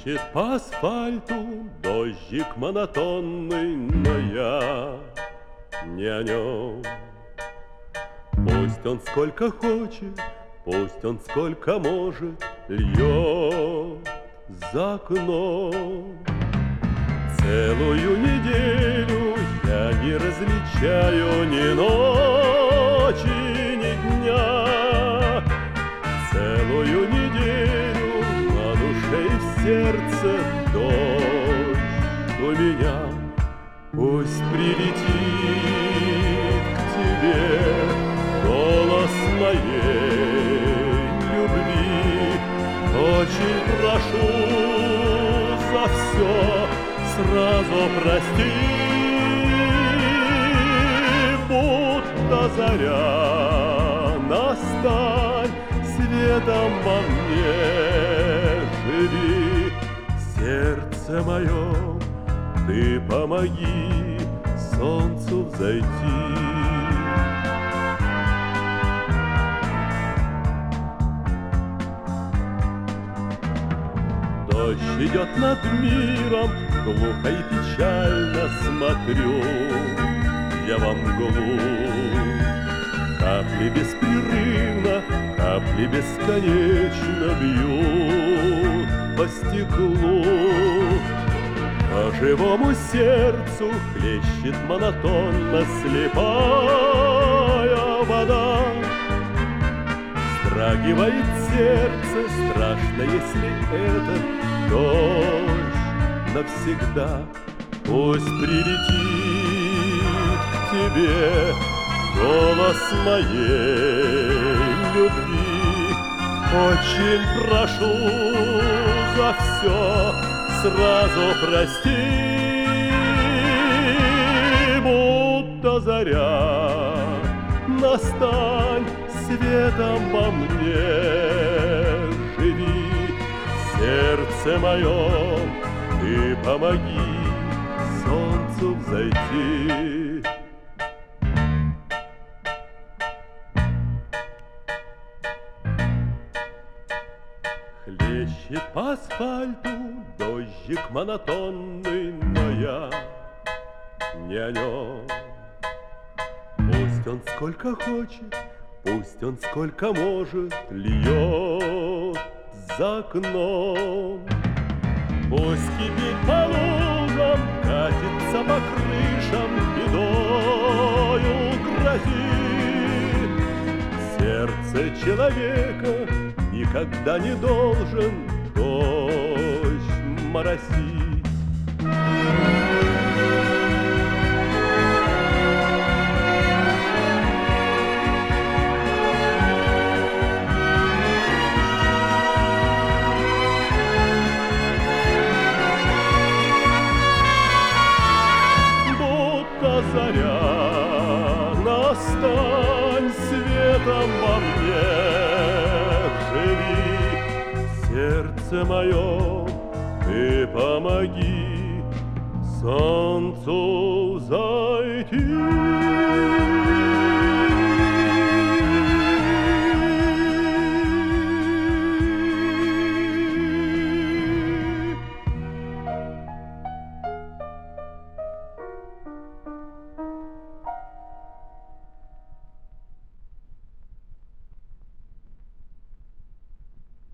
Хлещет по асфальту дождик монотонный, но я не о нем. Пусть он сколько хочет, пусть он сколько может, льет за окном. Целую неделю я не различаю ни ночи, ни дня. Целую неделю на душе и в сердце дождь у меня. Пусть прилетит к тебе голос моей любви. Очень прошу за все сразу прости, будто заря настань, светом во мне живи. Сердце мое, ты помоги солнцу взойти. Дождь идет над миром, глухо и печально смотрю я во мглу. Капли беспрерывно, капли бесконечно бьют по стеклу. По живому сердцу хлещет монотонно слепая вода. Вздрагивает сердце, страшно, если этот дождь навсегда. Пусть прилетит к тебе голос моей любви. Очень прошу за все сразу прости, будто заря настань, светом во мне живи. Сердце мое, ты помоги солнцу взойти. Хлещет по асфальту дождик монотонный, но я не о нем. Пусть он сколько хочет, пусть он сколько может, льет за окном. Пусть кипит по лугам, катится по крышам, бедою грозит. Сердце человека никогда не должен дождь моросить. Заря, настань, светом во мне живи. Сердце мое, ты помоги солнцу